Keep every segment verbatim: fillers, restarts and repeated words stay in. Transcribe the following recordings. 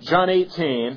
John eighteen.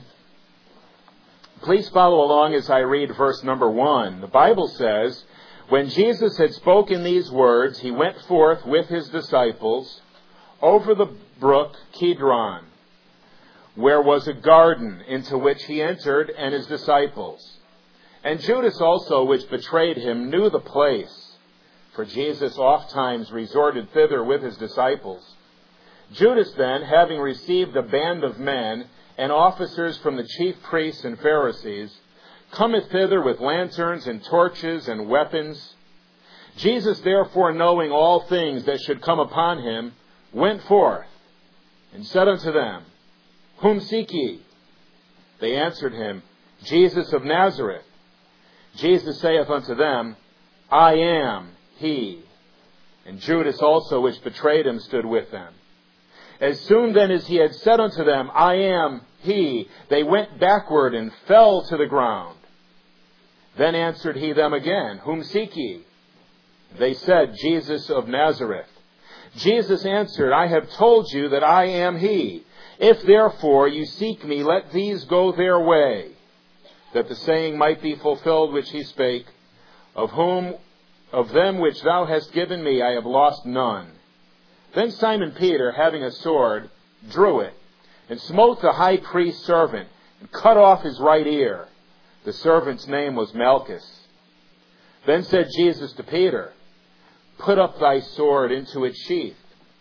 Please follow along as I read verse number one. The Bible says, "When Jesus had spoken these words, he went forth with his disciples over the brook Kidron, where was a garden, into which he entered and his disciples. And Judas also, which betrayed him, knew the place, for Jesus ofttimes resorted thither with his disciples. Judas then, having received a band of men and officers from the chief priests and Pharisees, cometh thither with lanterns and torches and weapons. Jesus therefore, knowing all things that should come upon him, went forth and said unto them, Whom seek ye? They answered him, Jesus of Nazareth. Jesus saith unto them, I am he. And Judas also, which betrayed him, stood with them. As soon then as he had said unto them, I am he, they went backward and fell to the ground. Then answered he them again, Whom seek ye? They said, Jesus of Nazareth. Jesus answered, I have told you that I am he. If therefore you seek me, let these go their way, that the saying might be fulfilled which he spake, Of whom, of them which thou hast given me, I have lost none. Then Simon Peter, having a sword, drew it, and smote the high priest's servant, and cut off his right ear. The servant's name was Malchus. Then said Jesus to Peter, Put up thy sword into its sheath.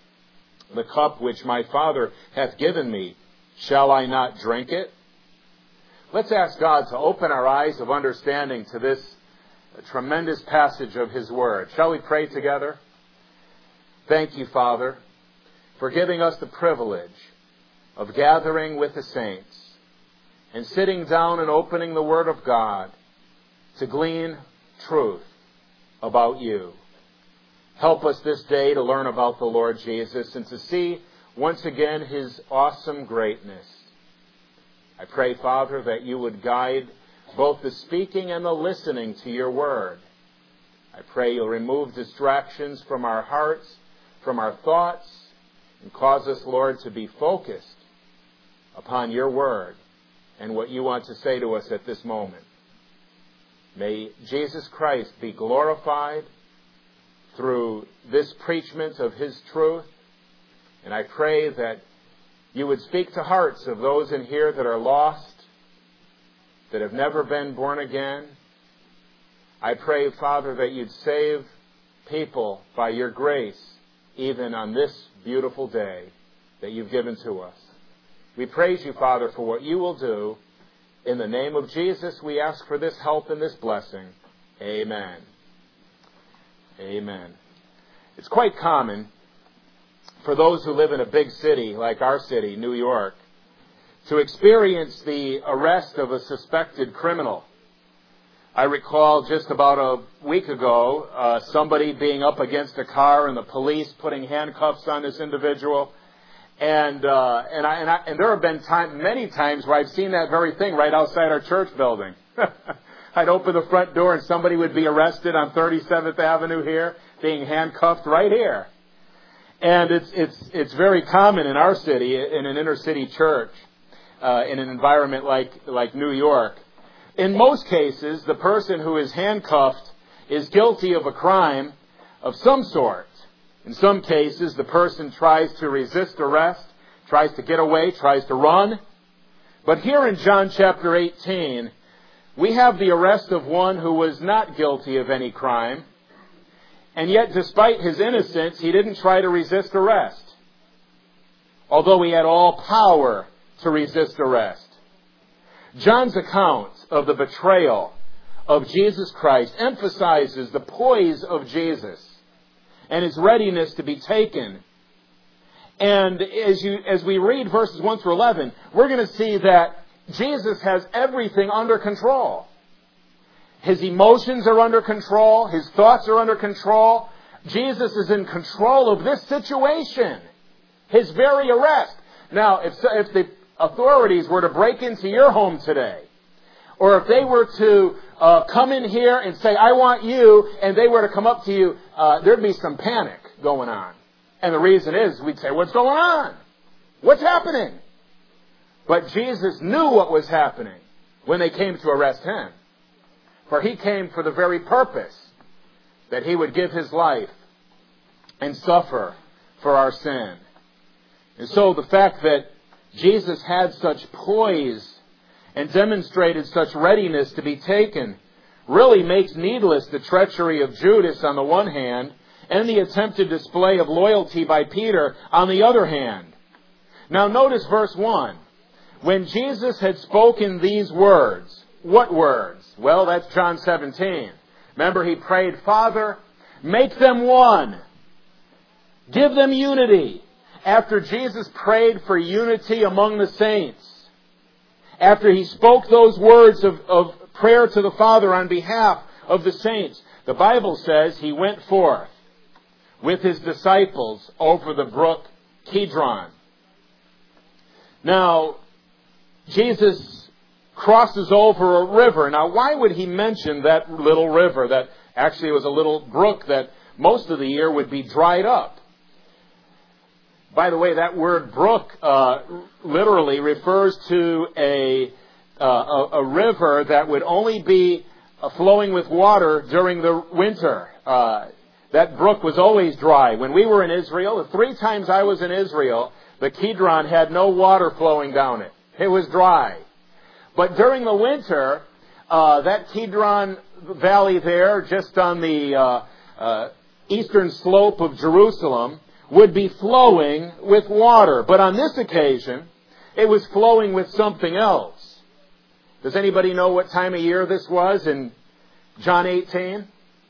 The cup which my Father hath given me, shall I not drink it? Let's ask God to open our eyes of understanding to this tremendous passage of his word. Shall we pray together? Thank you, Father, for giving us the privilege of gathering with the saints and sitting down and opening the Word of God to glean truth about you. Help us this day to learn about the Lord Jesus and to see once again his awesome greatness. I pray, Father, that you would guide both the speaking and the listening to your word. I pray you'll remove distractions from our hearts, from our thoughts, and cause us, Lord, to be focused upon your word and what you want to say to us at this moment. May Jesus Christ be glorified through this preachment of his truth. And I pray that you would speak to hearts of those in here that are lost, that have never been born again. I pray, Father, that you'd save people by your grace, even on this beautiful day that you've given to us. We praise you, Father, for what you will do. In the name of Jesus, we ask for this help and this blessing. Amen. Amen. It's quite common for those who live in a big city like our city, New York, to experience the arrest of a suspected criminal. I recall just about a week ago, uh, somebody being up against a car and the police putting handcuffs on this individual. And uh, and, I, and, I, and there have been time, many times where I've seen that very thing right outside our church building. I'd open the front door and somebody would be arrested on thirty-seventh Avenue here, being handcuffed right here. And it's it's it's very common in our city, in an inner city church, uh, in an environment like like New York. In most cases, the person who is handcuffed is guilty of a crime of some sort. In some cases, the person tries to resist arrest, tries to get away, tries to run. But here in John chapter eighteen, we have the arrest of one who was not guilty of any crime. And yet, despite his innocence, he didn't try to resist arrest, although he had all power to resist arrest. John's account of the betrayal of Jesus Christ emphasizes the poise of Jesus and his readiness to be taken. And as you, as we read verses one through eleven, we're going to see that Jesus has everything under control. His emotions are under control. His thoughts are under control. Jesus is in control of this situation. His very arrest. Now, if, if the authorities were to break into your home today, or if they were to uh, come in here and say, I want you, and they were to come up to you, uh, there'd be some panic going on. And the reason is, we'd say, what's going on? What's happening? But Jesus knew what was happening when they came to arrest him. For he came for the very purpose that he would give his life and suffer for our sin. And so the fact that Jesus had such poise and demonstrated such readiness to be taken really makes needless the treachery of Judas on the one hand and the attempted display of loyalty by Peter on the other hand. Now notice verse one. When Jesus had spoken these words, what words? Well, that's John seventeen. Remember, he prayed, Father, make them one. Give them unity. After Jesus prayed for unity among the saints, after he spoke those words of, of prayer to the Father on behalf of the saints, the Bible says he went forth with his disciples over the brook Kidron. Now, Jesus crosses over a river. Now, why would he mention that little river that actually was a little brook that most of the year would be dried up? By the way, that word brook uh, literally refers to a, uh, a, a river that would only be uh, flowing with water during the winter. Uh, that brook was always dry. When we were in Israel, the three times I was in Israel, the Kidron had no water flowing down it. It was dry. But during the winter, uh, that Kidron Valley there, just on the uh, uh, eastern slope of Jerusalem, would be flowing with water. But on this occasion, it was flowing with something else. Does anybody know what time of year this was in John eighteen?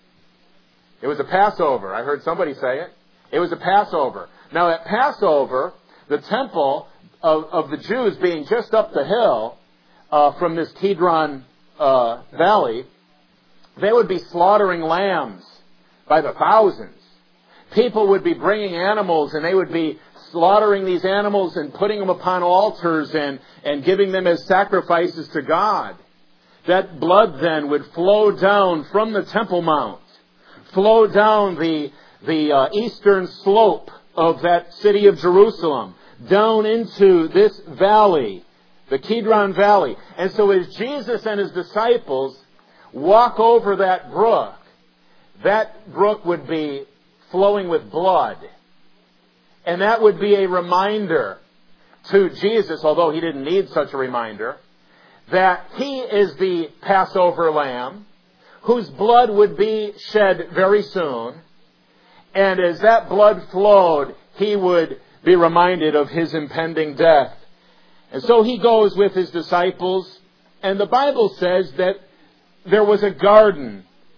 It was a Passover. I heard somebody say it. It was a Passover. Now at Passover, the temple of, of the Jews being just up the hill uh, from this Kidron uh, Valley, they would be slaughtering lambs by the thousands. People would be bringing animals, and they would be slaughtering these animals and putting them upon altars and, and giving them as sacrifices to God. That blood then would flow down from the Temple Mount, flow down the, the uh, eastern slope of that city of Jerusalem, down into this valley, the Kidron Valley. And so as Jesus and his disciples walk over that brook, that brook would be flowing with blood. And that would be a reminder to Jesus, although he didn't need such a reminder, that he is the Passover lamb whose blood would be shed very soon. And as that blood flowed, he would be reminded of his impending death. And so he goes with his disciples, and the Bible says that there was a garden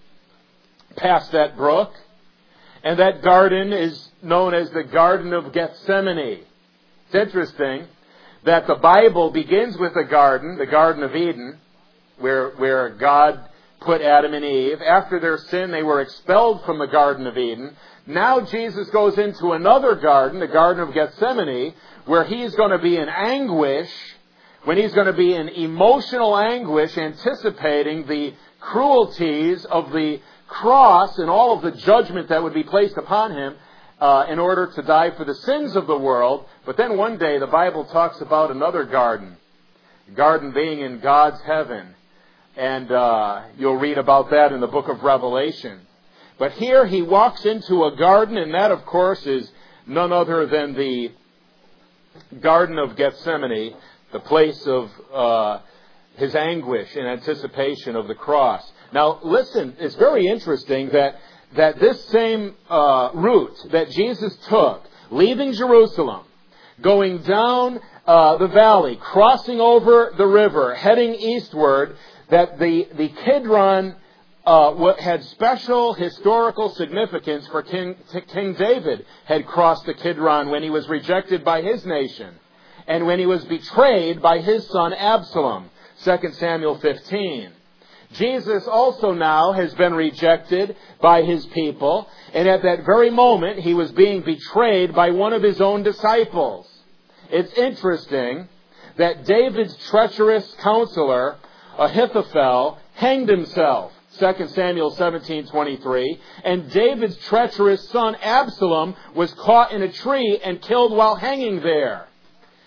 past that brook. And that garden is known as the Garden of Gethsemane. It's interesting that the Bible begins with a garden, the Garden of Eden, where, where God put Adam and Eve. After their sin, they were expelled from the Garden of Eden. Now Jesus goes into another garden, the Garden of Gethsemane, where he's going to be in anguish, when he's going to be in emotional anguish, anticipating the cruelties of the cross and all of the judgment that would be placed upon him uh, in order to die for the sins of the world. But then one day the Bible talks about another garden, the garden being in God's heaven. And uh, you'll read about that in the book of Revelation. But here he walks into a garden, and that, of course, is none other than the Garden of Gethsemane, the place of uh, his anguish in anticipation of the cross. Now, listen, it's very interesting that, that this same uh, route that Jesus took, leaving Jerusalem, going down uh, the valley, crossing over the river, heading eastward, that the, the Kidron uh, had special historical significance for King, King David had crossed the Kidron when he was rejected by his nation and when he was betrayed by his son Absalom, Second Samuel fifteen. Jesus also now has been rejected by his people, and at that very moment he was being betrayed by one of his own disciples. It's interesting that David's treacherous counselor, Ahithophel, hanged himself, Second Samuel seventeen twenty-three, and David's treacherous son Absalom was caught in a tree and killed while hanging there.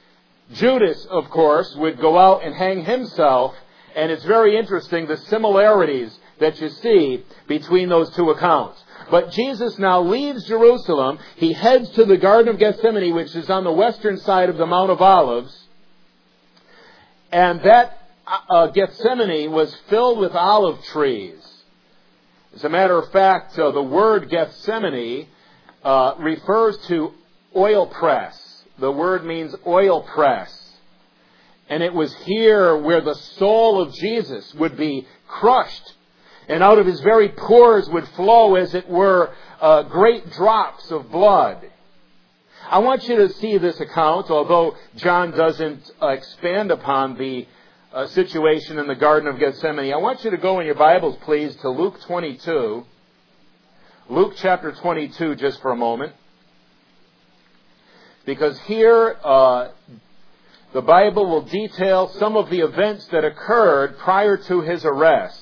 Judas, of course, would go out and hang himself, and it's very interesting the similarities that you see between those two accounts. But Jesus now leaves Jerusalem. He heads to the Garden of Gethsemane, which is on the western side of the Mount of Olives. And that uh, Gethsemane was filled with olive trees. As a matter of fact, uh, the word Gethsemane uh, refers to oil press. The word means oil press. And it was here where the soul of Jesus would be crushed. And out of his very pores would flow, as it were, uh, great drops of blood. I want you to see this account, although John doesn't uh, expand upon the uh, situation in the Garden of Gethsemane. I want you to go in your Bibles, please, to Luke twenty-two. Luke chapter twenty-two, just for a moment. Because here, uh, the Bible will detail some of the events that occurred prior to his arrest.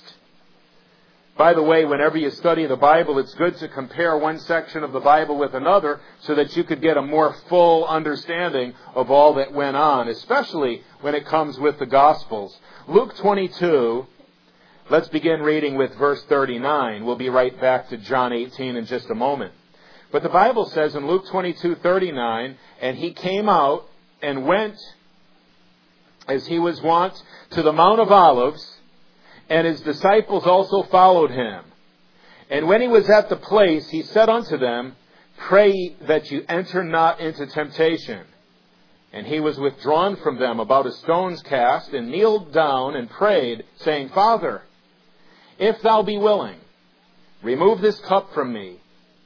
By the way, whenever you study the Bible, it's good to compare one section of the Bible with another so that you could get a more full understanding of all that went on, especially when it comes with the Gospels. Luke twenty-two, let's begin reading with verse thirty-nine. We'll be right back to John eighteen in just a moment. But the Bible says in Luke twenty-two thirty-nine, and he came out and went, as he was wont, to the Mount of Olives, and his disciples also followed him. And when he was at the place, he said unto them, Pray that you enter not into temptation. And he was withdrawn from them about a stone's cast, and kneeled down and prayed, saying, Father, if thou be willing, remove this cup from me.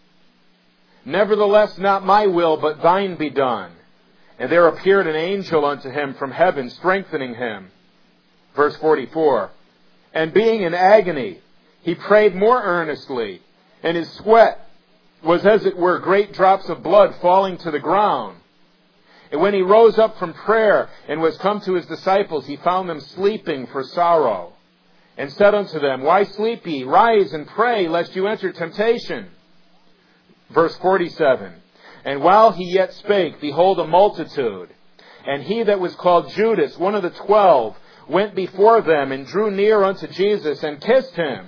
Nevertheless, not my will, but thine be done. And there appeared an angel unto him from heaven, strengthening him. Verse forty-four. And being in agony, he prayed more earnestly, and his sweat was as it were great drops of blood falling to the ground. And when he rose up from prayer and was come to his disciples, he found them sleeping for sorrow, and said unto them, Why sleep ye? Rise and pray, lest you enter temptation. Verse forty-seven. And while he yet spake, behold, a multitude, and he that was called Judas, one of the twelve, went before them, and drew near unto Jesus, and kissed him.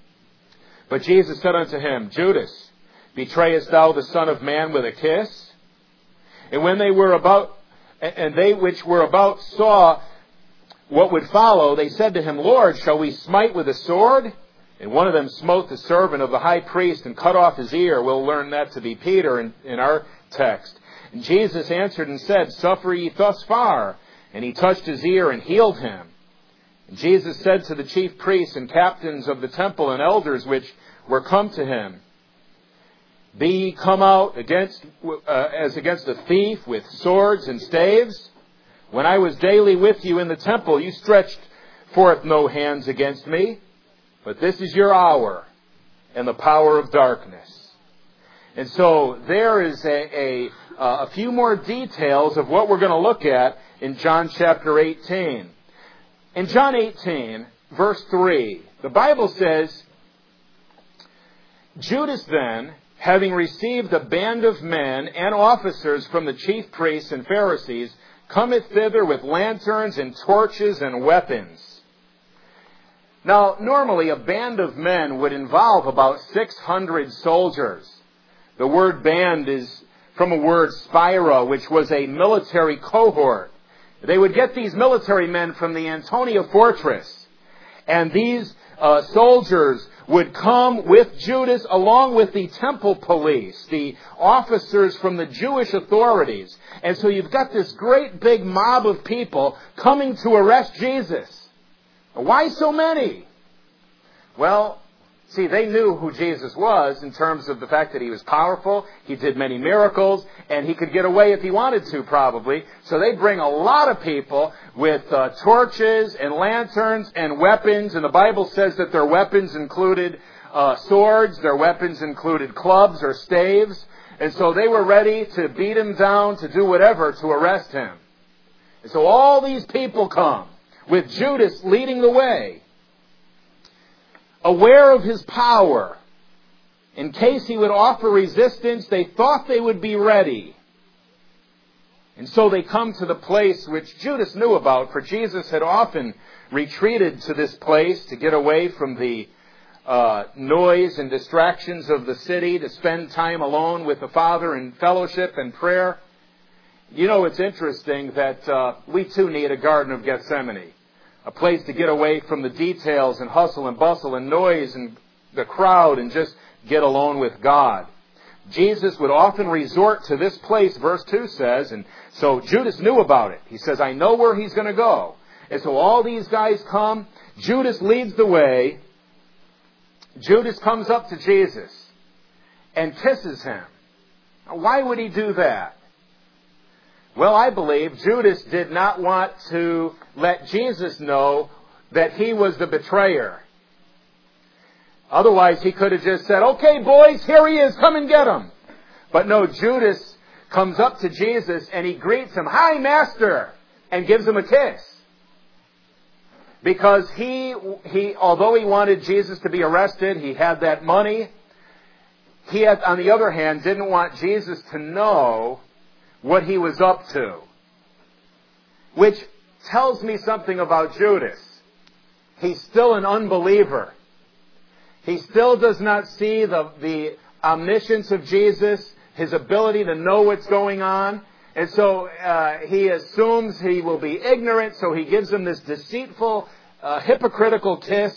But Jesus said unto him, Judas, betrayest thou the Son of Man with a kiss? And when they were about, and they which were about saw what would follow, they said to him, Lord, shall we smite with a sword? And one of them smote the servant of the high priest, and cut off his ear. We'll learn that to be Peter in, in our text. And Jesus answered and said, Suffer ye thus far? And he touched his ear and healed him. And Jesus said to the chief priests and captains of the temple and elders which were come to him, Be ye come out against uh, as against a thief with swords and staves? When I was daily with you in the temple, you stretched forth no hands against me. But this is your hour and the power of darkness. And so there is a, a, a few more details of what we're going to look at in John chapter eighteen. In John eighteen, verse three, the Bible says, Judas then, having received a band of men and officers from the chief priests and Pharisees, cometh thither with lanterns and torches and weapons. Now, normally a band of men would involve about six hundred soldiers. The word band is from a word spira, which was a military cohort. They would get these military men from the Antonia fortress. And these uh, soldiers would come with Judas along with the temple police, the officers from the Jewish authorities. And so you've got this great big mob of people coming to arrest Jesus. Why so many? Well, see, they knew who Jesus was in terms of the fact that he was powerful, he did many miracles, and he could get away if he wanted to, probably. So they bring a lot of people with uh, torches and lanterns and weapons, and the Bible says that their weapons included uh, swords, their weapons included clubs or staves, and so they were ready to beat him down, to do whatever, to arrest him. And so all these people come, with Judas leading the way, aware of his power. In case he would offer resistance, they thought they would be ready. And so they come to the place which Judas knew about, for Jesus had often retreated to this place to get away from the uh, noise and distractions of the city, to spend time alone with the Father in fellowship and prayer. You know, it's interesting that uh, we too need a Garden of Gethsemane, a place to get away from the details and hustle and bustle and noise and the crowd and just get alone with God. Jesus would often resort to this place, verse two says, and so Judas knew about it. He says, I know where he's going to go. And so all these guys come. Judas leads the way. Judas comes up to Jesus and kisses him. Now, why would he do that? Well, I believe Judas did not want to let Jesus know that he was the betrayer. Otherwise, he could have just said, okay, boys, here he is, come and get him. But no, Judas comes up to Jesus and he greets him, hi, Master, and gives him a kiss. Because he, he, although he wanted Jesus to be arrested, he had that money. He, had, on the other hand, didn't want Jesus to know what he was up to. Which tells me something about Judas. He's still an unbeliever. He still does not see the, the omniscience of Jesus, his ability to know what's going on. And so uh, he assumes he will be ignorant, so he gives him this deceitful, uh, hypocritical kiss.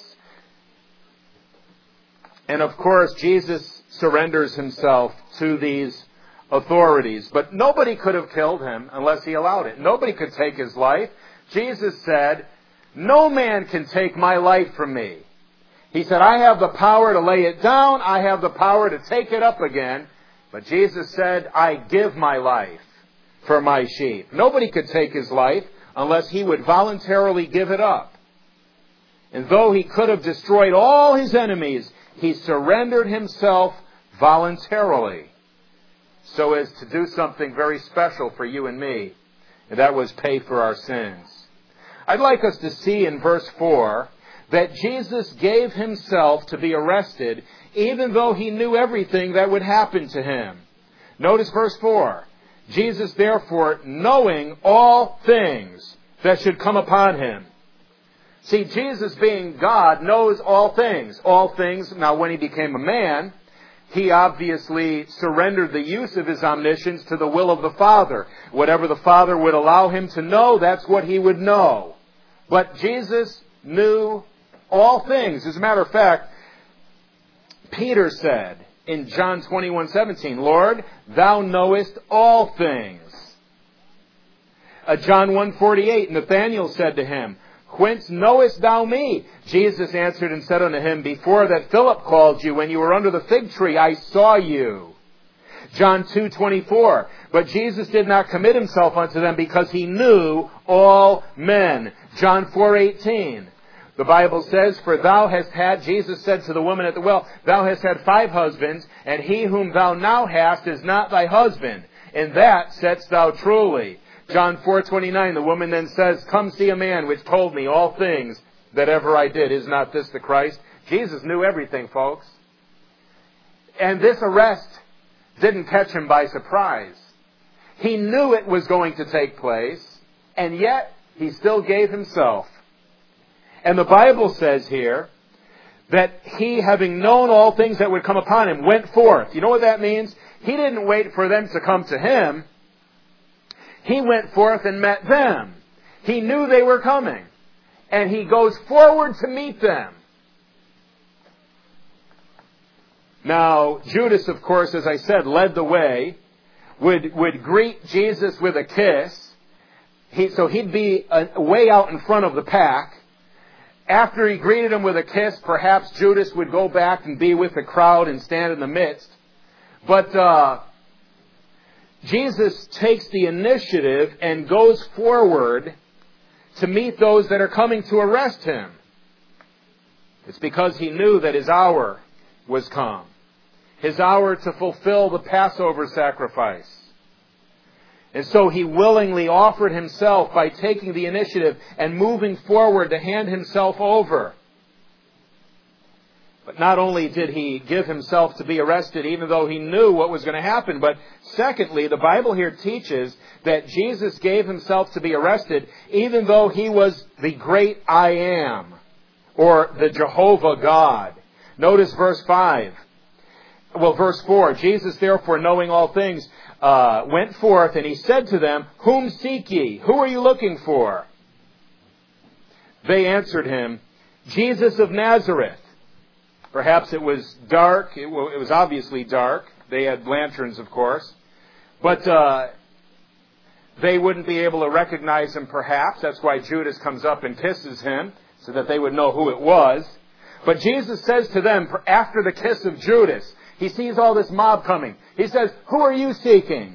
And of course, Jesus surrenders himself to these authorities. But nobody could have killed him unless he allowed it. Nobody could take his life. Jesus said, no man can take my life from me. He said, I have the power to lay it down. I have the power to take it up again. But Jesus said, I give my life for my sheep. Nobody could take his life unless he would voluntarily give it up. And though he could have destroyed all his enemies, he surrendered himself voluntarily so as to do something very special for you and me. And that was pay for our sins. I'd like us to see in verse four that Jesus gave himself to be arrested even though he knew everything that would happen to him. Notice verse four. Jesus, therefore, knowing all things that should come upon him. See, Jesus being God knows all things. All things. Now, when he became a man, he obviously surrendered the use of his omniscience to the will of the Father. Whatever the Father would allow him to know, that's what he would know. But Jesus knew all things. As a matter of fact, Peter said in John twenty-one seventeen, Lord, thou knowest all things. Uh, John one forty-eight, Nathanael said to him, whence knowest thou me? Jesus answered and said unto him, before that Philip called you, when you were under the fig tree, I saw you. John two twenty-four, but Jesus did not commit himself unto them because he knew all men. John four eighteen, the Bible says, for thou hast had, Jesus said to the woman at the well, thou hast had five husbands, and he whom thou now hast is not thy husband. In that saidst thou truly. John four twenty-nine, the woman then says, come see a man which told me all things that ever I did. Is not this the Christ? Jesus knew everything, folks. And this arrest didn't catch him by surprise. He knew it was going to take place, and yet he still gave himself. And the Bible says here that he, having known all things that would come upon him, went forth. You know what that means? He didn't wait for them to come to him. He went forth and met them. He knew they were coming. And he goes forward to meet them. Now, Judas, of course, as I said, led the way, would, would greet Jesus with a kiss. He, so he'd be a, way out in front of the pack. After he greeted him with a kiss, perhaps Judas would go back and be with the crowd and stand in the midst. But uh, Jesus takes the initiative and goes forward to meet those that are coming to arrest him. It's because he knew that his hour was come. His hour to fulfill the Passover sacrifice. And so he willingly offered himself by taking the initiative and moving forward to hand himself over. But not only did he give himself to be arrested, even though he knew what was going to happen, but secondly, the Bible here teaches that Jesus gave himself to be arrested, even though he was the great I am, or the Jehovah God. Notice verse five. Well, verse four. Jesus, therefore, knowing all things, uh, went forth, and he said to them, "Whom seek ye? Who are you looking for?" They answered him, "Jesus of Nazareth." Perhaps it was dark. It was obviously dark. They had lanterns, of course. But uh, they wouldn't be able to recognize him, perhaps. That's why Judas comes up and kisses him, so that they would know who it was. But Jesus says to them, after the kiss of Judas, he sees all this mob coming. He says, "Who are you seeking?"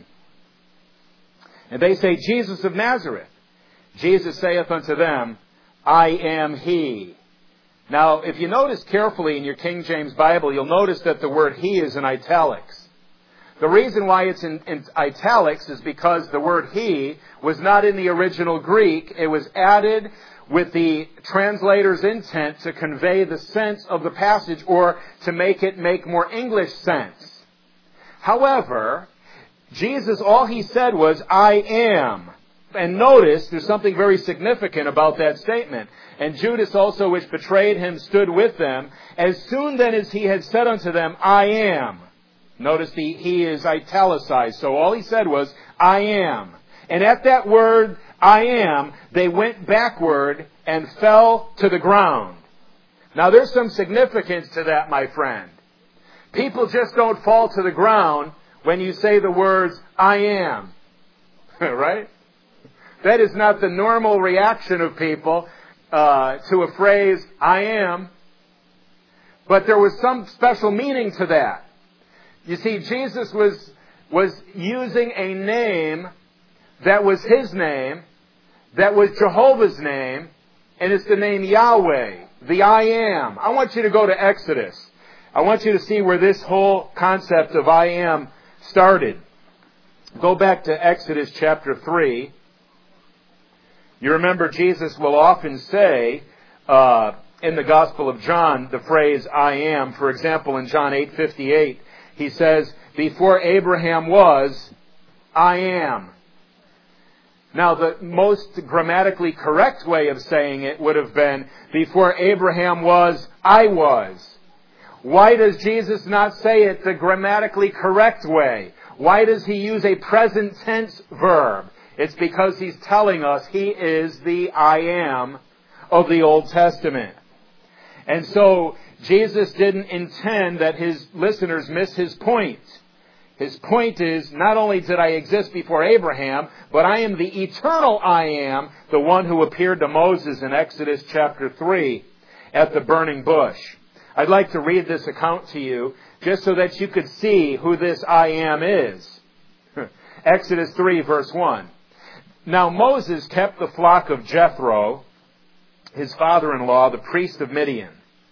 And they say, "Jesus of Nazareth." Jesus saith unto them, "I am he." Now, if you notice carefully in your King James Bible, you'll notice that the word he is in italics. The reason why it's in, in italics is because the word he was not in the original Greek. It was added with the translator's intent to convey the sense of the passage or to make it make more English sense. However, Jesus, all he said was, "I am." And notice, there's something very significant about that statement. "And Judas also, which betrayed him, stood with them. As soon then as he had said unto them, I am." Notice the he is italicized. So all he said was, "I am." And at that word, "I am," they went backward and fell to the ground. Now there's some significance to that, my friend. People just don't fall to the ground when you say the words, "I am." Right? That is not the normal reaction of people uh, to a phrase, "I am." But there was some special meaning to that. You see, Jesus was, was using a name that was his name, that was Jehovah's name, and it's the name Yahweh, the I am. I want you to go to Exodus. I want you to see where this whole concept of I am started. Go back to Exodus chapter three. You remember Jesus will often say uh, in the Gospel of John the phrase "I am." For example, in John eight fifty-eight, he says, "Before Abraham was, I am." Now, the most grammatically correct way of saying it would have been, "Before Abraham was, I was." Why does Jesus not say it the grammatically correct way? Why does he use a present tense verb? It's because he's telling us he is the I am of the Old Testament. And so Jesus didn't intend that his listeners miss his point. His point is, not only did I exist before Abraham, but I am the eternal I am, the one who appeared to Moses in Exodus chapter three at the burning bush. I'd like to read this account to you just so that you could see who this I am is. Exodus three verse one. "Now Moses kept the flock of Jethro, his father-in-law, the priest of Midian."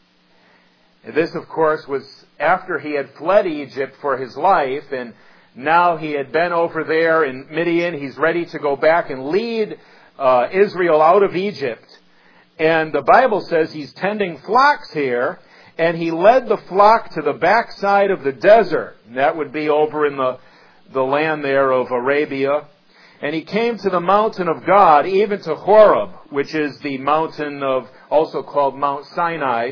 This, of course, was after he had fled Egypt for his life, and now he had been over there in Midian. He's ready to go back and lead uh, Israel out of Egypt. And the Bible says he's tending flocks here, and he led the flock to the backside of the desert. And that would be over in the, the land there of Arabia. "And he came to the mountain of God, even to Horeb," which is the mountain of, also called Mount Sinai.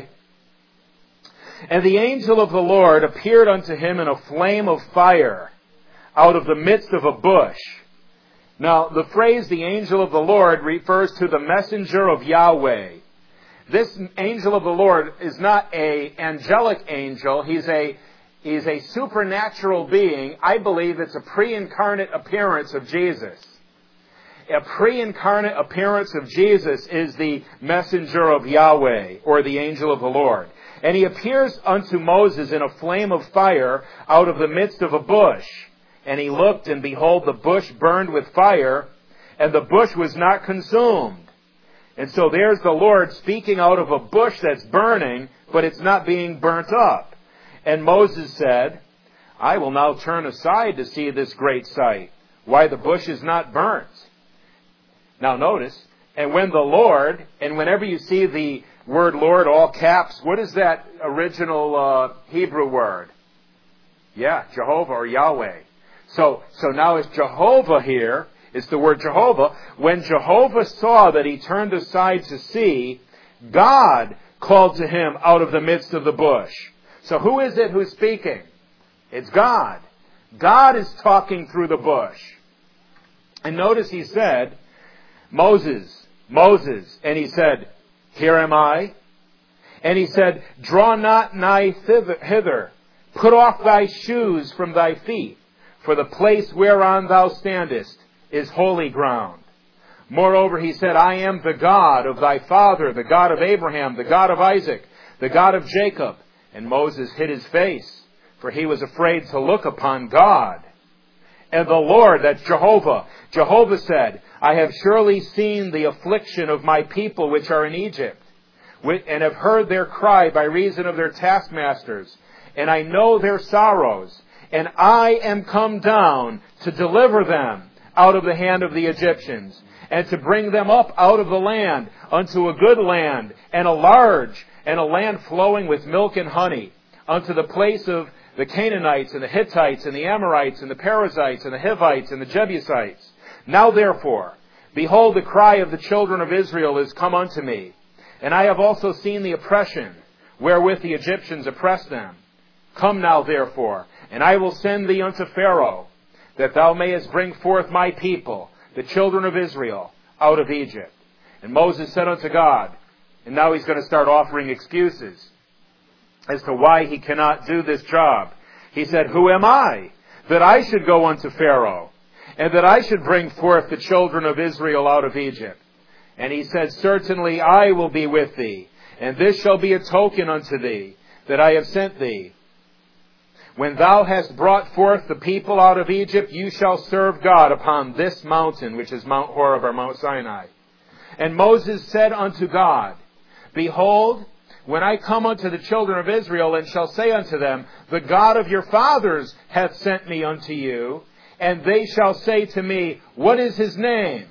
"And the angel of the Lord appeared unto him in a flame of fire out of the midst of a bush." Now, the phrase "the angel of the Lord" refers to the messenger of Yahweh. This angel of the Lord is not an angelic angel. He's a He's a supernatural being. I believe it's a pre-incarnate appearance of Jesus. A pre-incarnate appearance of Jesus is the messenger of Yahweh, or the angel of the Lord. "And he appears unto Moses in a flame of fire out of the midst of a bush. And he looked, and behold, the bush burned with fire, and the bush was not consumed." And so there's the Lord speaking out of a bush that's burning, but it's not being burnt up. "And Moses said, I will now turn aside to see this great sight, why the bush is not burnt." Now notice, and when the Lord, and whenever you see the word Lord, all caps. What is that original uh, Hebrew word? Yeah, Jehovah or Yahweh. So, so now it's Jehovah here. It's the word Jehovah. When Jehovah saw that he turned aside to see, God called to him out of the midst of the bush. So who is it who's speaking? It's God. God is talking through the bush. And notice he said, Moses, Moses. And he said, here am I. And he said, draw not nigh hither. Put off thy shoes from thy feet. For the place whereon thou standest is holy ground. Moreover, he said, I am the God of thy father, the God of Abraham, the God of Isaac, the God of Jacob. And Moses hid his face, for he was afraid to look upon God. And the Lord, that's Jehovah, Jehovah said, I have surely seen the affliction of my people which are in Egypt, and have heard their cry by reason of their taskmasters, and I know their sorrows, and I am come down to deliver them out of the hand of the Egyptians, and to bring them up out of the land unto a good land, and a large, and a land flowing with milk and honey, unto the place of the Canaanites, and the Hittites, and the Amorites, and the Perizzites, and the Hivites, and the Jebusites. Now therefore, behold, the cry of the children of Israel is come unto me, and I have also seen the oppression wherewith the Egyptians oppressed them. Come now therefore, and I will send thee unto Pharaoh, that thou mayest bring forth my people, the children of Israel, out of Egypt. And Moses said unto God, and now he's going to start offering excuses as to why he cannot do this job. He said, who am I, that I should go unto Pharaoh, and that I should bring forth the children of Israel out of Egypt? And he said, certainly I will be with thee, and this shall be a token unto thee, that I have sent thee. When thou hast brought forth the people out of Egypt, you shall serve God upon this mountain, which is Mount Horeb or Mount Sinai. And Moses said unto God, behold, when I come unto the children of Israel, and shall say unto them, the God of your fathers hath sent me unto you, and they shall say to me, what is his name?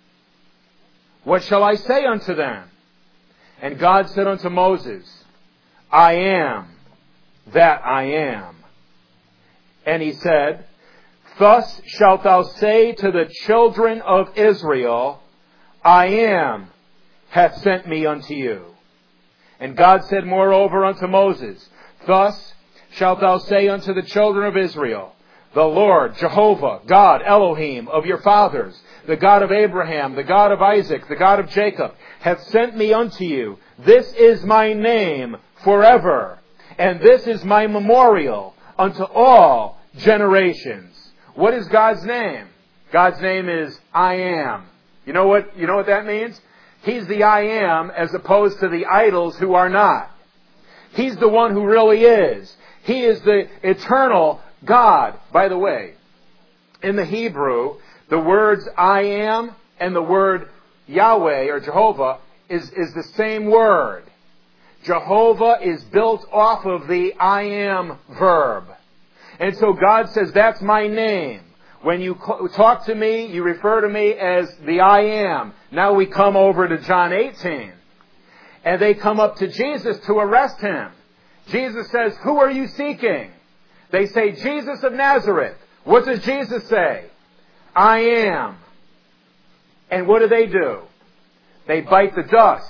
What shall I say unto them? And God said unto Moses, I am that I am. And he said, thus shalt thou say to the children of Israel, I am hath sent me unto you. And God said moreover unto Moses, thus shalt thou say unto the children of Israel, the Lord, Jehovah, God, Elohim of your fathers, the God of Abraham, the God of Isaac, the God of Jacob, hath sent me unto you. This is my name forever, and this is my memorial unto all generations. What is God's name? God's name is I am. You know what, you know what that means? He's the I am as opposed to the idols who are not. He's the one who really is. He is the eternal God. By the way, in the Hebrew, the words I am and the word Yahweh or Jehovah is, is the same word. Jehovah is built off of the I am verb. And so God says, that's my name. When you talk to me, you refer to me as the I am. Now we come over to John eighteen. And they come up to Jesus to arrest him. Jesus says, who are you seeking? They say, Jesus of Nazareth. What does Jesus say? I am. And what do they do? They bite the dust.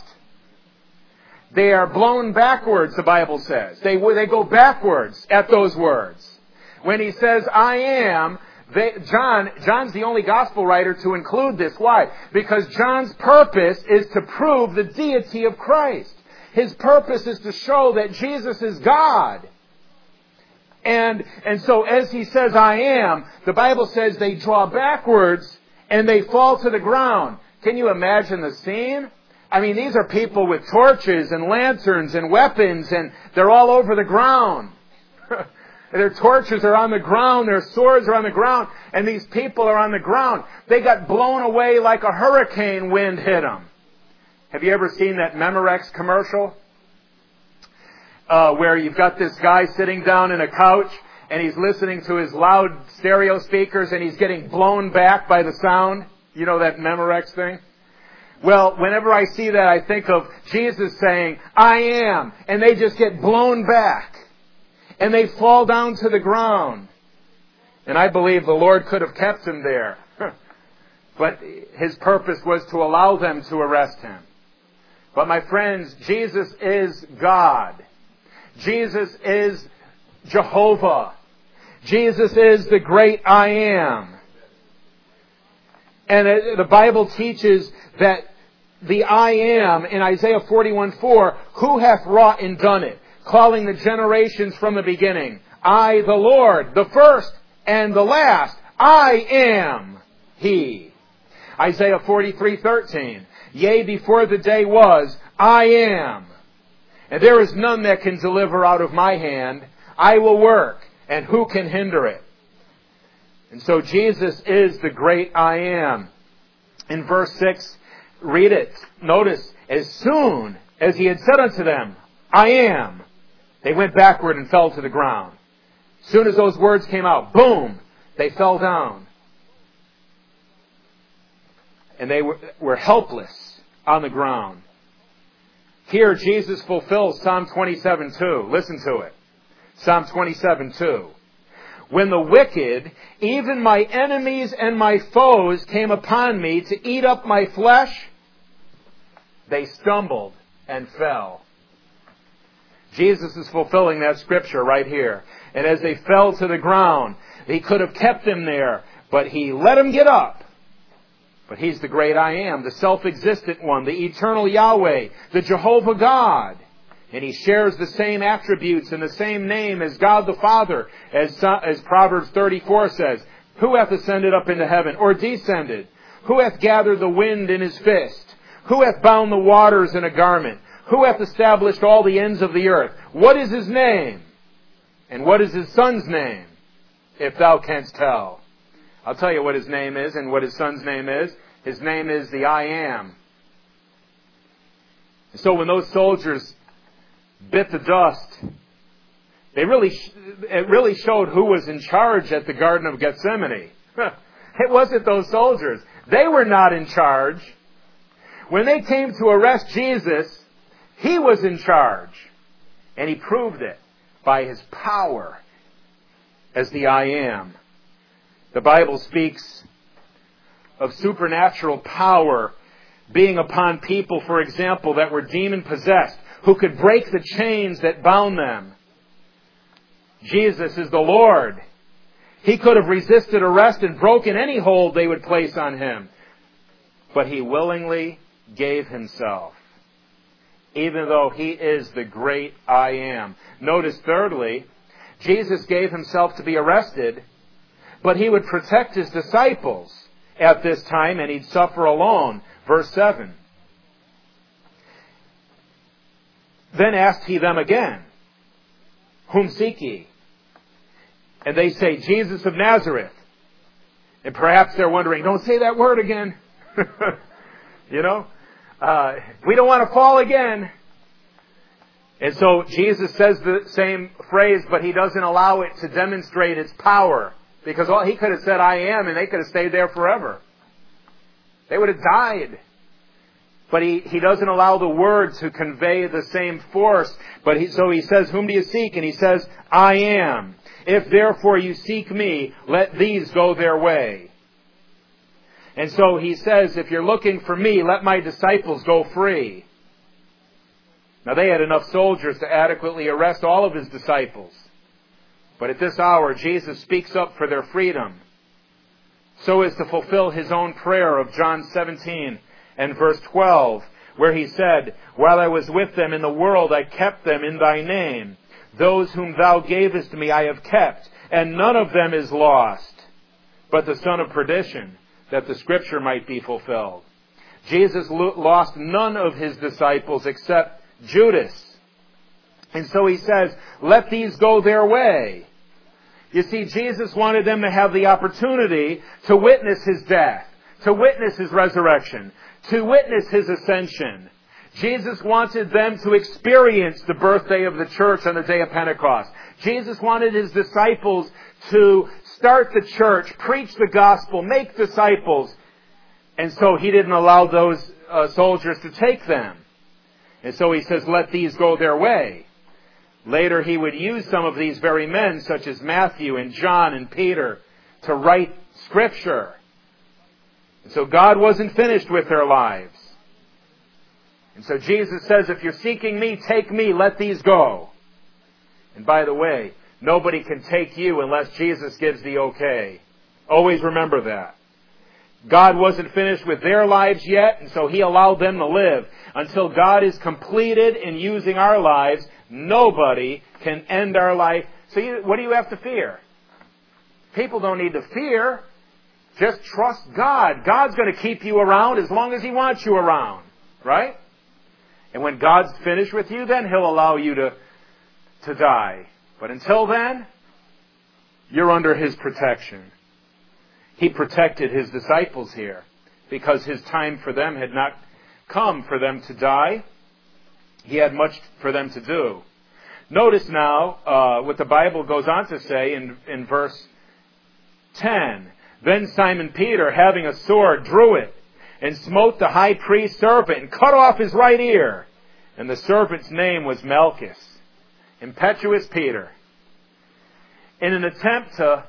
They are blown backwards, the Bible says. They, they go backwards at those words. When he says, I am, they, John, John's the only gospel writer to include this. Why? Because John's purpose is to prove the deity of Christ. His purpose is to show that Jesus is God. And, and so as he says, I am, the Bible says they draw backwards and they fall to the ground. Can you imagine the scene? I mean, these are people with torches and lanterns and weapons, and they're all over the ground. Their torches are on the ground, their swords are on the ground, and these people are on the ground. They got blown away like a hurricane wind hit them. Have you ever seen that Memorex commercial? Uh, where you've got this guy sitting down in a couch, and he's listening to his loud stereo speakers, and he's getting blown back by the sound. You know that Memorex thing? Well, whenever I see that, I think of Jesus saying, I am, and they just get blown back, and they fall down to the ground. And I believe the Lord could have kept him there. But his purpose was to allow them to arrest him. But my friends, Jesus is God. Jesus is Jehovah. Jesus is the great I am. And the Bible teaches that the I am in Isaiah forty-one four, who hath wrought and done it, calling the generations from the beginning. I, the Lord, the first and the last, I am He. Isaiah forty-three thirteen, yea, before the day was, I am. And there is none that can deliver out of my hand. I will work, and who can hinder it? And so Jesus is the great I am. In verse six, read it. Notice, as soon as he had said unto them, I am, they went backward and fell to the ground. As soon as those words came out, boom, they fell down. And they were, were helpless on the ground. Here, Jesus fulfills Psalm twenty-seven two. Listen to it. Psalm twenty-seven two. When the wicked, even my enemies and my foes, came upon me to eat up my flesh, they stumbled and fell. Jesus is fulfilling that scripture right here. And as they fell to the ground, he could have kept them there, but he let them get up. But he's the great I am, the self-existent one, the eternal Yahweh, the Jehovah God. And he shares the same attributes and the same name as God the Father, as, as Proverbs thirty-four says. Who hath ascended up into heaven, or descended? Who hath gathered the wind in his fist? Who hath bound the waters in a garment? Who hath established all the ends of the earth? What is his name? And what is his son's name? If thou canst tell. I'll tell you what his name is and what his son's name is. His name is the I Am. So when those soldiers bit the dust, they really, it really showed who was in charge at the Garden of Gethsemane. It wasn't those soldiers. They were not in charge. When they came to arrest Jesus, he was in charge. And he proved it by his power as the I Am. The Bible speaks of supernatural power being upon people, for example, that were demon-possessed, who could break the chains that bound them. Jesus is the Lord. He could have resisted arrest and broken any hold they would place on him. But he willingly gave himself, even though he is the great I Am. Notice, thirdly, Jesus gave himself to be arrested, but he would protect his disciples at this time, and he'd suffer alone. Verse seven. Then asked he them again, whom seek ye? And they say, Jesus of Nazareth. And perhaps they're wondering, don't say that word again. you know, uh, we don't want to fall again. And so Jesus says the same phrase, but he doesn't allow it to demonstrate its power. Because all, he could have said, I am, and they could have stayed there forever. They would have died. But he, he doesn't allow the word to convey the same force. But he, so he says, whom do you seek? And he says, I am. If therefore you seek me, let these go their way. And so he says, if you're looking for me, let my disciples go free. Now they had enough soldiers to adequately arrest all of his disciples. But at this hour, Jesus speaks up for their freedom, so as to fulfill his own prayer of John seventeen and verse twelve, where he said, while I was with them in the world, I kept them in thy name. Those whom thou gavest me I have kept, and none of them is lost, but the son of perdition, that the scripture might be fulfilled. Jesus lost none of his disciples except Judas. And so he says, let these go their way. You see, Jesus wanted them to have the opportunity to witness his death, to witness his resurrection, to witness his ascension. Jesus wanted them to experience the birthday of the church on the day of Pentecost. Jesus wanted his disciples to start the church, preach the gospel, make disciples. And so he didn't allow those uh, soldiers to take them. And so he says, let these go their way. Later he would use some of these very men, such as Matthew and John and Peter, to write Scripture. And so God wasn't finished with their lives. And so Jesus says, if you're seeking me, take me, let these go. And by the way, nobody can take you unless Jesus gives the okay. Always remember that. God wasn't finished with their lives yet, and so He allowed them to live. Until God is completed in using our lives, nobody can end our life. So you, what do you have to fear? People don't need to fear. Just trust God. God's going to keep you around as long as He wants you around. Right? And when God's finished with you, then He'll allow you to, to die. But until then, you're under His protection. He protected His disciples here because His time for them had not come for them to die. He had much for them to do. Notice now uh, what the Bible goes on to say in, in verse ten. Then Simon Peter, having a sword, drew it and smote the high priest's servant and cut off his right ear. And the servant's name was Malchus. Impetuous Peter. In an attempt to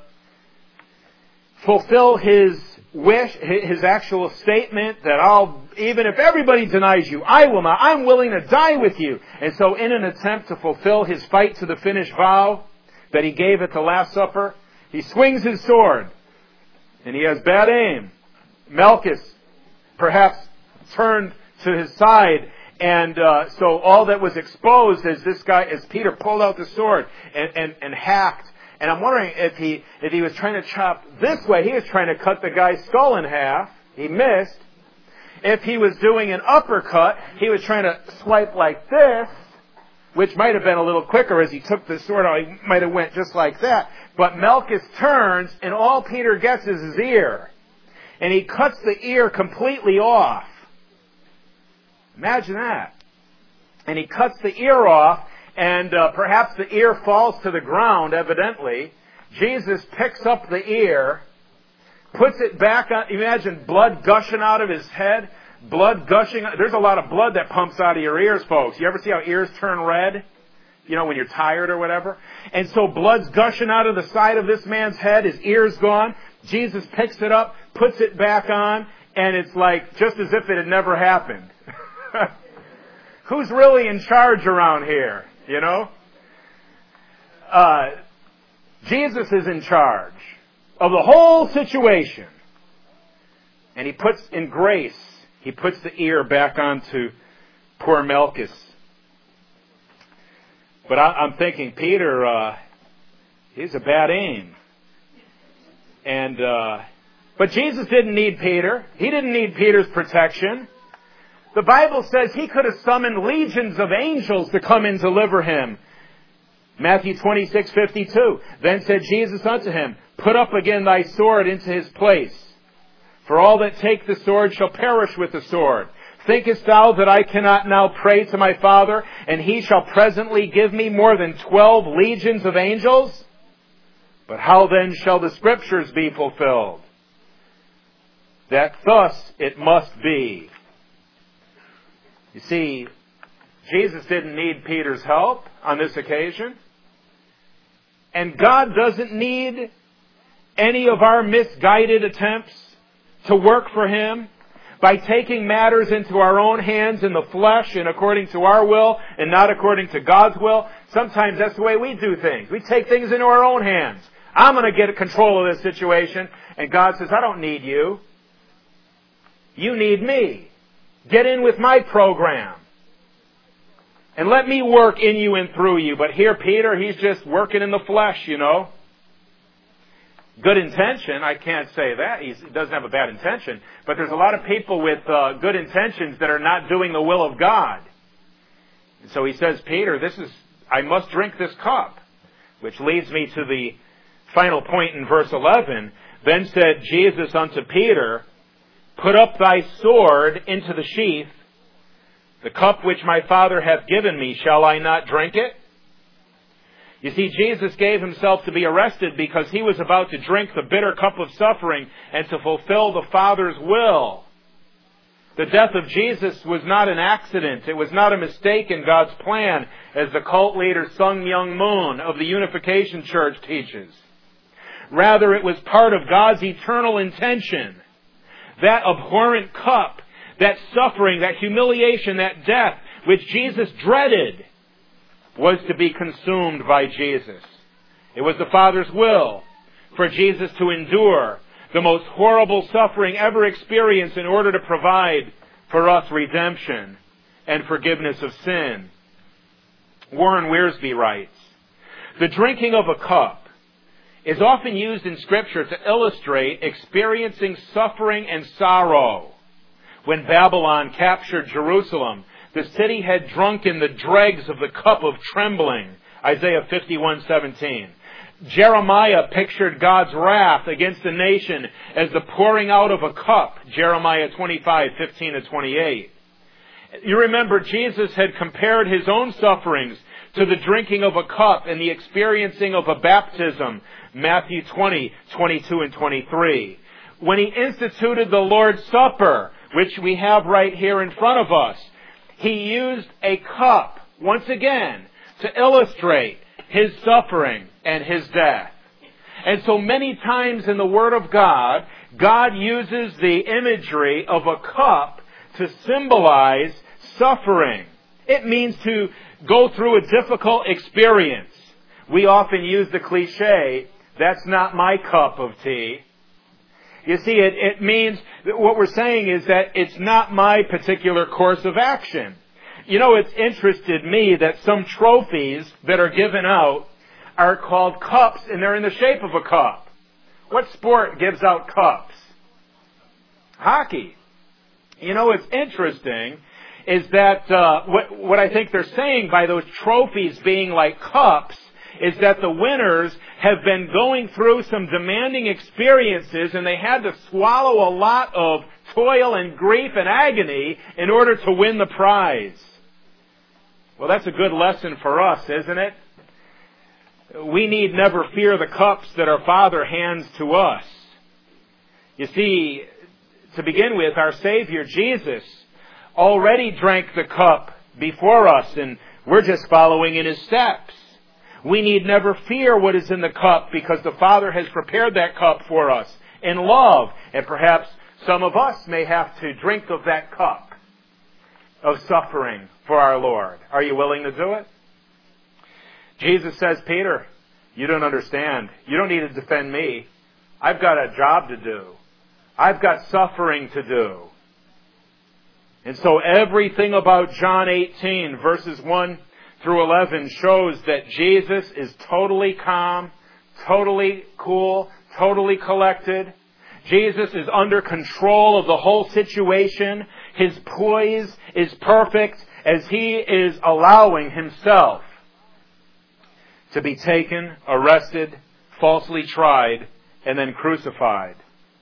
fulfill his wish, his actual statement that I'll, even if everybody denies you, I will not. I'm willing to die with you. And so in an attempt to fulfill his fight to the finish vow that he gave at the Last Supper, he swings his sword and he has bad aim. Malchus perhaps turned to his side, and uh, so all that was exposed as this guy, as Peter pulled out the sword and, and, and hacked. And I'm wondering if he if he was trying to chop this way, he was trying to cut the guy's skull in half. He missed. If he was doing an uppercut, he was trying to swipe like this, which might have been a little quicker as he took the sword out. He might have went just like that. But Malchus turns, and all Peter gets is his ear. And he cuts the ear completely off. Imagine that. And he cuts the ear off, and uh, perhaps the ear falls to the ground, evidently. Jesus picks up the ear, puts it back on. Imagine blood gushing out of his head. Blood gushing. There's a lot of blood that pumps out of your ears, folks. You ever see how ears turn red? You know, when you're tired or whatever. And so blood's gushing out of the side of this man's head. His ear's gone. Jesus picks it up, puts it back on, and it's like just as if it had never happened. Who's really in charge around here, you know? Uh, Jesus is in charge of the whole situation. And He puts in grace, He puts the ear back onto poor Malchus. But I, I'm thinking, Peter, uh, he's a bad aim. And, uh, but Jesus didn't need Peter. He didn't need Peter's protection. The Bible says He could have summoned legions of angels to come and deliver Him. Matthew twenty-six fifty-two. Then said Jesus unto him, put up again thy sword into his place. For all that take the sword shall perish with the sword. Thinkest thou that I cannot now pray to my Father, and He shall presently give me more than twelve legions of angels? But how then shall the Scriptures be fulfilled? That thus it must be. You see, Jesus didn't need Peter's help on this occasion. And God doesn't need any of our misguided attempts to work for Him by taking matters into our own hands in the flesh and according to our will and not according to God's will. Sometimes that's the way we do things. We take things into our own hands. I'm going to get control of this situation. And God says, I don't need you. You need me. Get in with my program. And let me work in you and through you. But here, Peter, he's just working in the flesh, you know. Good intention, I can't say that. He's, he doesn't have a bad intention. But there's a lot of people with uh, good intentions that are not doing the will of God. And so he says, Peter, this is, I must drink this cup. Which leads me to the final point in verse eleven. Then said Jesus unto Peter, put up thy sword into the sheath. The cup which my Father hath given me, shall I not drink it? You see, Jesus gave Himself to be arrested because He was about to drink the bitter cup of suffering and to fulfill the Father's will. The death of Jesus was not an accident. It was not a mistake in God's plan, as the cult leader Sung Myung Moon of the Unification Church teaches. Rather, it was part of God's eternal intention. That abhorrent cup, that suffering, that humiliation, that death, which Jesus dreaded, was to be consumed by Jesus. It was the Father's will for Jesus to endure the most horrible suffering ever experienced in order to provide for us redemption and forgiveness of sin. Warren Wiersbe writes, "The drinking of a cup is often used in Scripture to illustrate experiencing suffering and sorrow. When Babylon captured Jerusalem, the city had drunken the dregs of the cup of trembling." Isaiah fifty-one seventeen. Jeremiah pictured God's wrath against the nation as the pouring out of a cup. Jeremiah twenty-five fifteen to twenty-eight. You remember Jesus had compared his own sufferings to the drinking of a cup and the experiencing of a baptism. Matthew twenty twenty-two and twenty-three. When he instituted the Lord's Supper, which we have right here in front of us, he used a cup, once again, to illustrate his suffering and his death. And so many times in the Word of God, God uses the imagery of a cup to symbolize suffering. It means to go through a difficult experience. We often use the cliche, "That's not my cup of tea." You see, it, it means, what we're saying is that it's not my particular course of action. You know, it's interested me that some trophies that are given out are called cups, and they're in the shape of a cup. What sport gives out cups? Hockey. You know, what's interesting is that uh, what, what I think they're saying by those trophies being like cups is that the winners have been going through some demanding experiences, and they had to swallow a lot of toil and grief and agony in order to win the prize. Well, that's a good lesson for us, isn't it? We need never fear the cups that our Father hands to us. You see, to begin with, our Savior, Jesus, already drank the cup before us, and we're just following in His steps. We need never fear what is in the cup, because the Father has prepared that cup for us in love. And perhaps some of us may have to drink of that cup of suffering for our Lord. Are you willing to do it? Jesus says, "Peter, you don't understand. You don't need to defend me. I've got a job to do. I've got suffering to do." And so everything about John eighteen, verses one through eleven, shows that Jesus is totally calm, totally cool, totally collected. Jesus is under control of the whole situation. His poise is perfect as He is allowing Himself to be taken, arrested, falsely tried, and then crucified.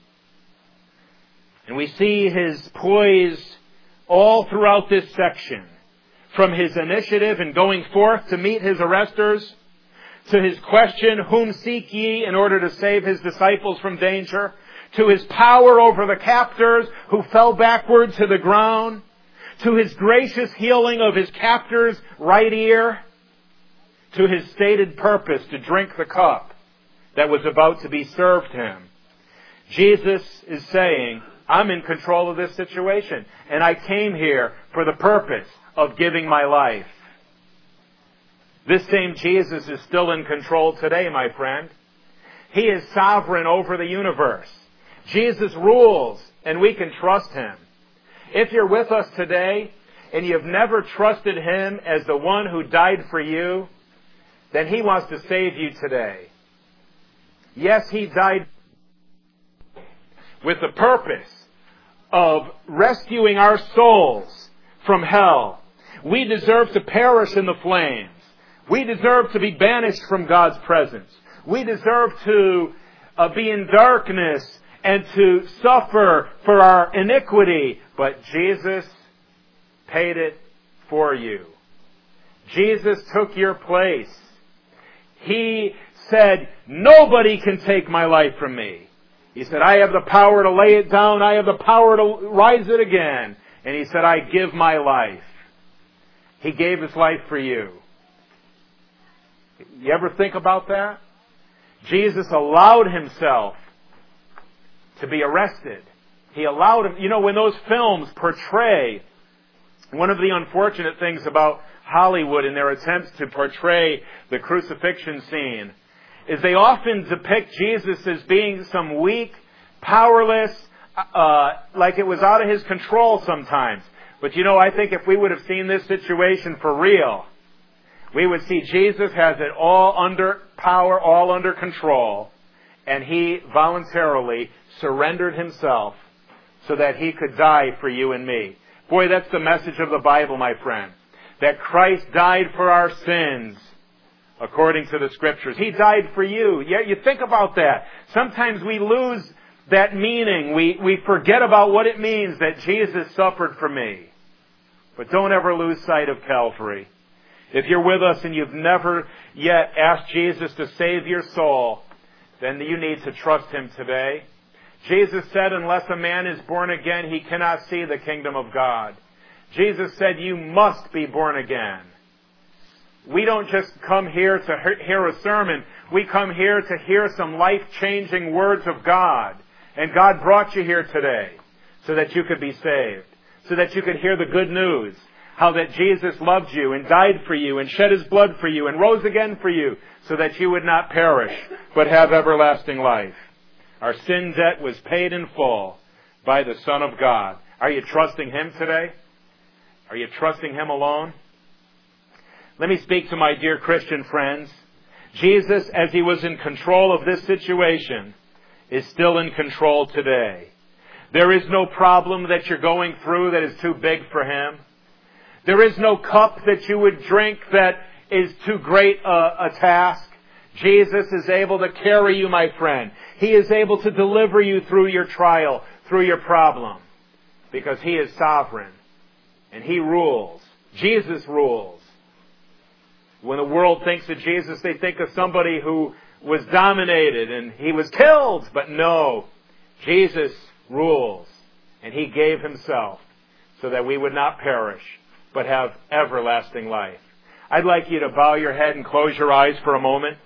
And we see His poise all throughout this section, from His initiative in going forth to meet His arresters, to His question, "Whom seek ye?" in order to save His disciples from danger, to His power over the captors who fell backward to the ground, to His gracious healing of His captor's right ear, to His stated purpose to drink the cup that was about to be served Him. Jesus is saying, I'm in control of this situation, and I came here for the purpose of giving my life. This same Jesus is still in control today, my friend. He is sovereign over the universe. Jesus rules, and we can trust Him. If you're with us today, and you've never trusted Him as the one who died for you, then He wants to save you today. Yes, He died with the purpose of rescuing our souls from hell. We deserve to perish in the flames. We deserve to be banished from God's presence. We deserve to uh, be in darkness and to suffer for our iniquity. But Jesus paid it for you. Jesus took your place. He said, nobody can take my life from me. He said, I have the power to lay it down. I have the power to rise it again. And He said, I give my life. He gave His life for you. You ever think about that? Jesus allowed Himself to be arrested. He allowed Him, you know, when those films portray, one of the unfortunate things about Hollywood in their attempts to portray the crucifixion scene is they often depict Jesus as being some weak, powerless, uh, like it was out of His control sometimes. But you know, I think if we would have seen this situation for real, we would see Jesus has it all under power, all under control, and He voluntarily surrendered Himself so that He could die for you and me. Boy, that's the message of the Bible, my friend. That Christ died for our sins, according to the Scriptures. He died for you. Yeah, you think about that. Sometimes we lose that meaning. We, we forget about what it means that Jesus suffered for me. But don't ever lose sight of Calvary. If you're with us and you've never yet asked Jesus to save your soul, then you need to trust Him today. Jesus said, unless a man is born again, he cannot see the kingdom of God. Jesus said, you must be born again. We don't just come here to hear a sermon. We come here to hear some life-changing words of God. And God brought you here today so that you could be saved, so that you could hear the good news, how that Jesus loved you and died for you and shed His blood for you and rose again for you so that you would not perish but have everlasting life. Our sin debt was paid in full by the Son of God. Are you trusting Him today? Are you trusting Him alone? Let me speak to my dear Christian friends. Jesus, as He was in control of this situation, is still in control today. There is no problem that you're going through that is too big for Him. There is no cup that you would drink that is too great a, a task. Jesus is able to carry you, my friend. He is able to deliver you through your trial, through your problem, because He is sovereign and He rules. Jesus rules. When the world thinks of Jesus, they think of somebody who was dominated and He was killed. But no, Jesus rules, and He gave Himself so that we would not perish, but have everlasting life. I'd like you to bow your head and close your eyes for a moment.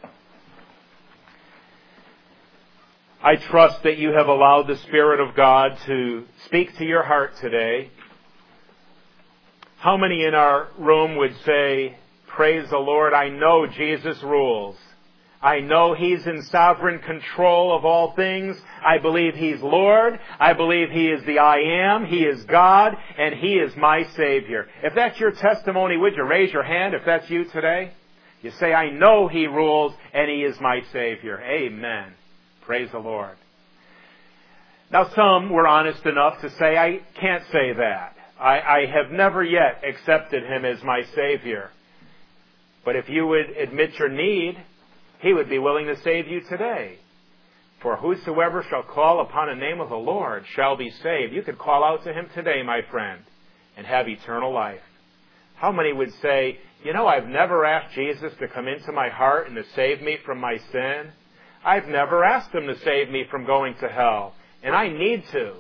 I trust that you have allowed the Spirit of God to speak to your heart today. How many in our room would say, praise the Lord, I know Jesus rules. I know He's in sovereign control of all things. I believe He's Lord. I believe He is the I Am. He is God, and He is my Savior. If that's your testimony, would you raise your hand if that's you today? You say, I know He rules, and He is my Savior. Amen. Praise the Lord. Now, some were honest enough to say, I can't say that. I, I have never yet accepted Him as my Savior. But if you would admit your need, He would be willing to save you today. For whosoever shall call upon the name of the Lord shall be saved. You could call out to Him today, my friend, and have eternal life. How many would say, you know, I've never asked Jesus to come into my heart and to save me from my sin. I've never asked Him to save me from going to hell, and I need to.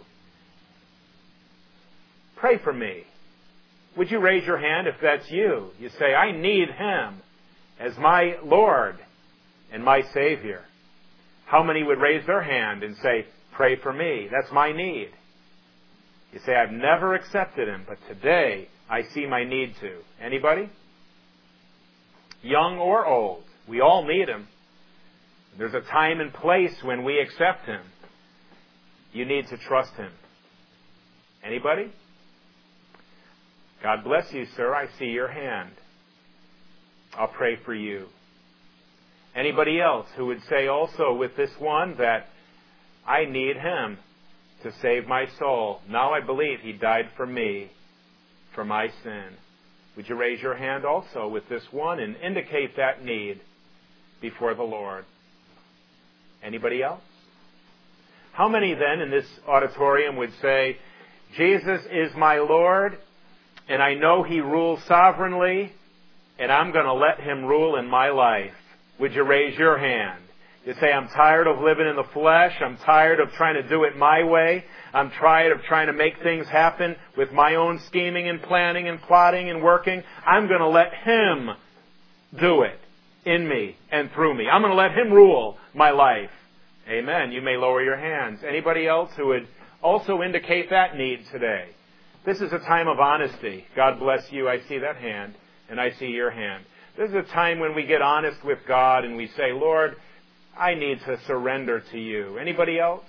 Pray for me. Would you raise your hand if that's you? You say, I need Him as my Lord and my Savior. How many would raise their hand and say, pray for me? That's my need. You say, I've never accepted Him, but today I see my need to. Anybody? Young or old, we all need Him. There's a time and place when we accept Him. You need to trust Him. Anybody? God bless you, sir. I see your hand. I'll pray for you. Anybody else who would say also with this one that I need Him to save my soul. Now I believe He died for me, for my sin. Would you raise your hand also with this one and indicate that need before the Lord? Anybody else? How many then in this auditorium would say, Jesus is my Lord, and I know He rules sovereignly, and I'm going to let Him rule in my life? Would you raise your hand? You say, I'm tired of living in the flesh. I'm tired of trying to do it my way. I'm tired of trying to make things happen with my own scheming and planning and plotting and working. I'm going to let Him do it in me and through me. I'm going to let Him rule my life. Amen. You may lower your hands. Anybody else who would also indicate that need today? This is a time of honesty. God bless you. I see that hand, and I see your hand. This is a time when we get honest with God and we say, Lord, I need to surrender to you. Anybody else?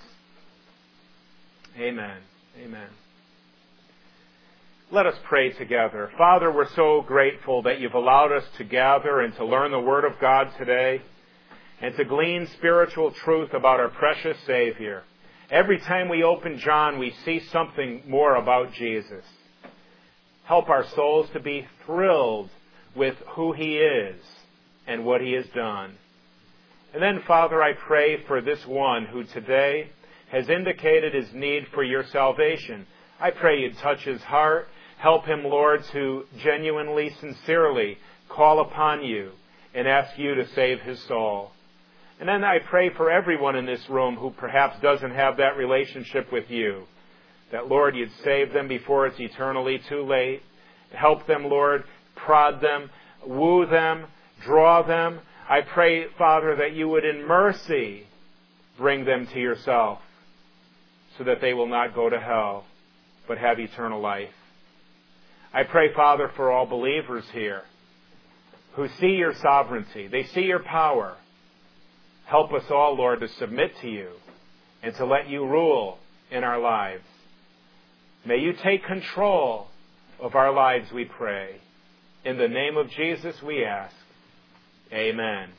Amen. Amen. Let us pray together. Father, we're so grateful that you've allowed us to gather and to learn the Word of God today and to glean spiritual truth about our precious Savior. Every time we open John, we see something more about Jesus. Help our souls to be thrilled with who He is and what He has done. And then, Father, I pray for this one who today has indicated his need for your salvation. I pray you'd touch his heart. Help him, Lord, to genuinely, sincerely call upon you and ask you to save his soul. And then I pray for everyone in this room who perhaps doesn't have that relationship with you, that, Lord, you'd save them before it's eternally too late. Help them, Lord, prod them, woo them, draw them. I pray, Father, that you would in mercy bring them to yourself so that they will not go to hell but have eternal life. I pray, Father, for all believers here who see your sovereignty. They see your power. Help us all, Lord, to submit to you and to let you rule in our lives. May you take control of our lives, we pray. In the name of Jesus we ask. Amen.